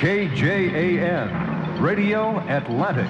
KJAN, Radio Atlantic.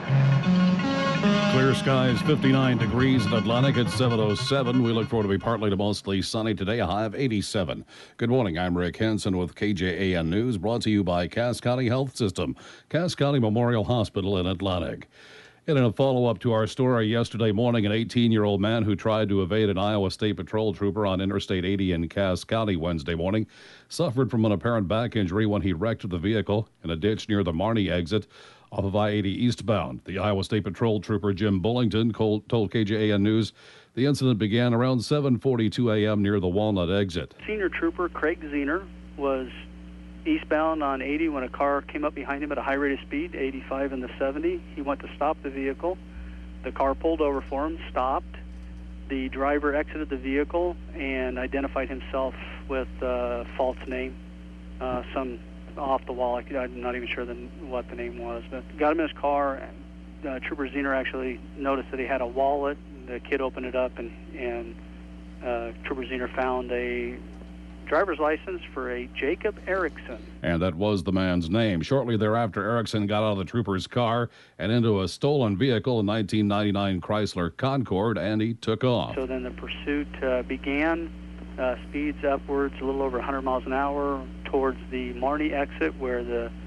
Clear skies, 59 degrees in Atlantic at 7:07. We look forward to be partly to mostly sunny today, a high of 87. Good morning, I'm Rick Hansen with KJAN News, brought to you by Cass County Health System, Cass County Memorial Hospital in Atlantic. In a follow-up to our story yesterday morning, an 18-year-old man who tried to evade an Iowa State Patrol trooper on Interstate 80 in Cass County Wednesday morning suffered from an apparent back injury when he wrecked the vehicle in a ditch near the Marnie exit off of I-80 eastbound. The Iowa State Patrol trooper Jim Bullington told KJAN News the incident began around 7:42 a.m. near the Walnut exit. Senior Trooper Craig Zener was eastbound on 80 when a car came up behind him at a high rate of speed, 85 and the 70. He went to stop the vehicle. The car pulled over for him, stopped. The driver exited the vehicle and identified himself with a false name, some off the wall. I'm not even sure what the name was, but got him in his car. Trooper Zener actually noticed that he had a wallet. The kid opened it up, and Trooper Zener found a driver's license for a Jacob Erickson. And that was the man's name. Shortly thereafter, Erickson got out of the trooper's car and into a stolen vehicle, a 1999 Chrysler Concorde, and he took off. So then the pursuit began, speeds upwards a little over 100 miles an hour towards the Marnie exit, where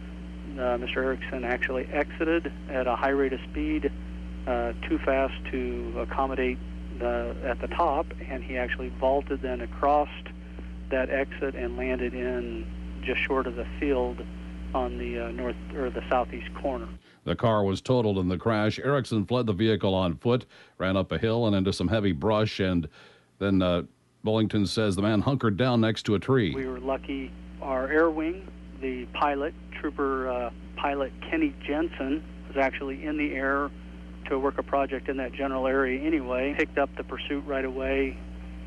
Mr. Erickson actually exited at a high rate of speed, too fast to accommodate at the top, and he actually vaulted then across that exit and landed in just short of the field on the north or the southeast corner. The car was totaled in the crash. Erickson fled the vehicle on foot, ran up a hill and into some heavy brush, and then Bullington says the man hunkered down next to a tree. We were lucky. Our air wing, the pilot, Trooper Pilot Kenny Jensen, was actually in the air to work a project in that general area anyway, picked up the pursuit right away.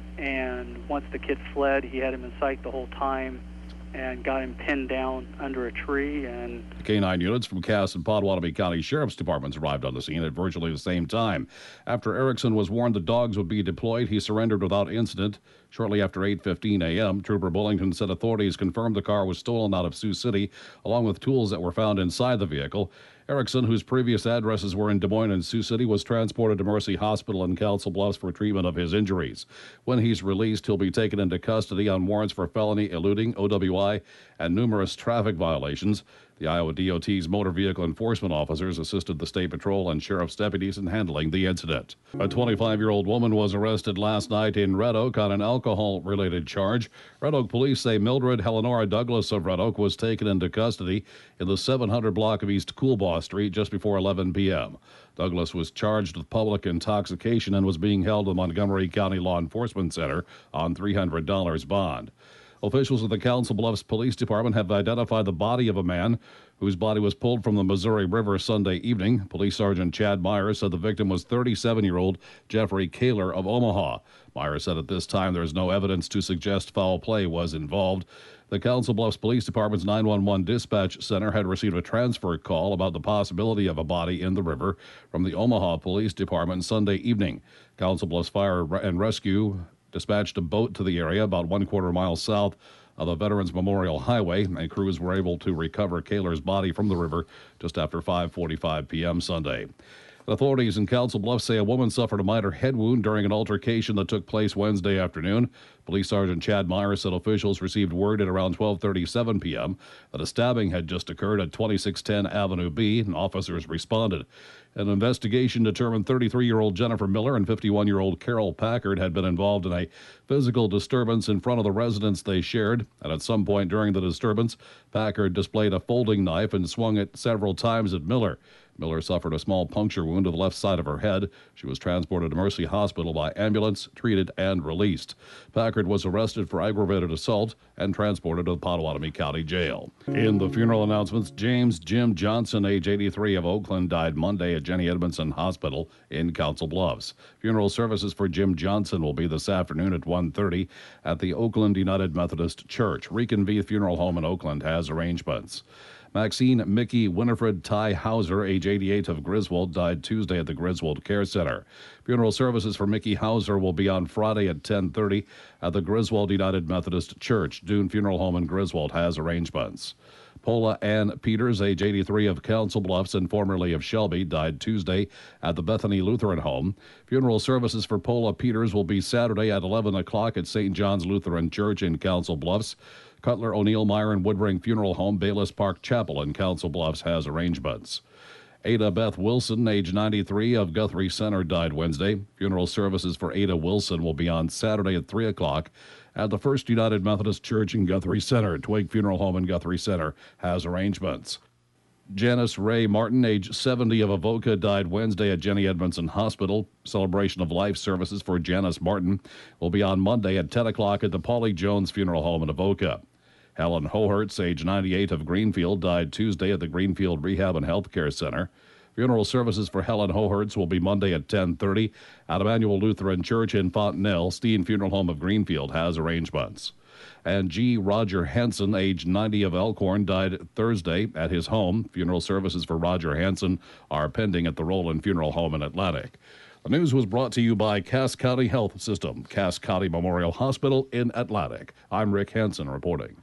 And once the kid fled, he had him in sight the whole time and got him pinned down under a tree. And K-9 units from Cass and Potawatomi County Sheriff's Departments arrived on the scene at virtually the same time. After Erickson was warned the dogs would be deployed, he surrendered without incident. Shortly after 8:15 a.m., Trooper Bullington said authorities confirmed the car was stolen out of Sioux City, along with tools that were found inside the vehicle. Erickson, whose previous addresses were in Des Moines and Sioux City, was transported to Mercy Hospital in Council Bluffs for treatment of his injuries. When he's released, he'll be taken into custody on warrants for felony eluding, OWI, and numerous traffic violations. The Iowa DOT's motor vehicle enforcement officers assisted the State Patrol and Sheriff's deputies in handling the incident. A 25-year-old woman was arrested last night in Red Oak on an alcohol-related charge. Red Oak police say Mildred Helenora Douglas of Red Oak was taken into custody in the 700 block of East Coolbaugh Street just before 11 p.m. Douglas was charged with public intoxication and was being held at the Montgomery County Law Enforcement Center on $300 bond. Officials of the Council Bluffs Police Department have identified the body of a man whose body was pulled from the Missouri River Sunday evening. Police Sergeant Chad Myers said the victim was 37-year-old Jeffrey Kaler of Omaha. Myers said at this time there is no evidence to suggest foul play was involved. The Council Bluffs Police Department's 911 dispatch center had received a transfer call about the possibility of a body in the river from the Omaha Police Department Sunday evening. Council Bluffs Fire and Rescue dispatched a boat to the area about 1/4 mile south of the Veterans Memorial Highway, and crews were able to recover Kaler's body from the river just after 5:45 p.m. Sunday. Authorities in Council Bluffs say a woman suffered a minor head wound during an altercation that took place Wednesday afternoon. Police Sergeant Chad Myers said officials received word at around 12:37 p.m. that a stabbing had just occurred at 2610 Avenue B, and officers responded. An investigation determined 33-year-old Jennifer Miller and 51-year-old Carol Packard had been involved in a physical disturbance in front of the residence they shared, and at some point during the disturbance, Packard displayed a folding knife and swung it several times at Miller. Miller suffered a small puncture wound to the left side of her head. She was transported to Mercy Hospital by ambulance, treated, and released. Packard was arrested for aggravated assault and transported to the Potawatomi County Jail. In the funeral announcements, James Jim Johnson, age 83, of Oakland, died Monday at Jenny Edmondson Hospital in Council Bluffs. Funeral services for Jim Johnson will be this afternoon at 1:30 at the Oakland United Methodist Church. Rican V Funeral Home in Oakland has arrangements. Maxine Mickey Winifred Ty Hauser, age 88, of Griswold, died Tuesday at the Griswold Care Center. Funeral services for Mickey Hauser will be on Friday at 10:30 at the Griswold United Methodist Church. Dune Funeral Home in Griswold has arrangements. Paula Ann Peters, age 83, of Council Bluffs and formerly of Shelby, died Tuesday at the Bethany Lutheran Home. Funeral services for Paula Peters will be Saturday at 11 o'clock at St. John's Lutheran Church in Council Bluffs. Cutler, O'Neill, Meyer, and Woodring Funeral Home, Bayless Park Chapel in Council Bluffs has arrangements. Ada Beth Wilson, age 93, of Guthrie Center, died Wednesday. Funeral services for Ada Wilson will be on Saturday at 3 o'clock at the First United Methodist Church in Guthrie Center. Twig Funeral Home in Guthrie Center has arrangements. Janice Ray Martin, age 70, of Avoca, died Wednesday at Jenny Edmondson Hospital. Celebration of life services for Janice Martin will be on Monday at 10 o'clock at the Polly Jones Funeral Home in Avoca. Helen Hohertz, age 98, of Greenfield, died Tuesday at the Greenfield Rehab and Healthcare Center. Funeral services for Helen Hohertz will be Monday at 10:30 at Emmanuel Lutheran Church in Fontenelle. Steen Funeral Home of Greenfield has arrangements. And G. Roger Hansen, age 90, of Elkhorn, died Thursday at his home. Funeral services for Roger Hansen are pending at the Roland Funeral Home in Atlantic. The news was brought to you by Cass County Health System, Cass County Memorial Hospital in Atlantic. I'm Rick Hansen reporting.